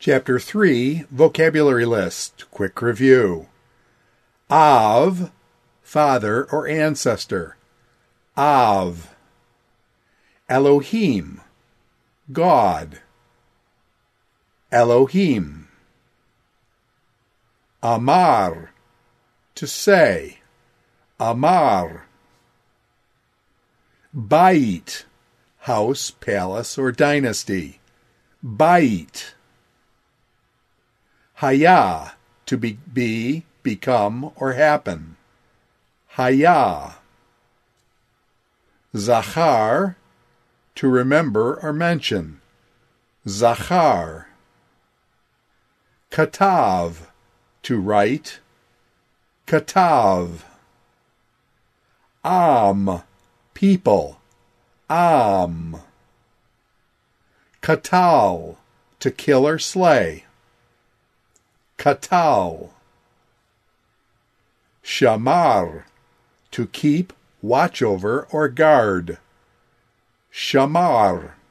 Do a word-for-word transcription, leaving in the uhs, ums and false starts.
Chapter three, Vocabulary List. Quick review. Av, father or ancestor. Av. Elohim, God. Elohim. Amar, to say. Amar. Bait, house, palace, or dynasty. Bait. Haya, to be, be, become, or happen. Haya. Zachar, to remember or mention. Zachar. Katav, to write. Katav. Am, people. Am. Katal, to kill or slay. Katal. Shamar, to keep, watch over, or guard. Shamar.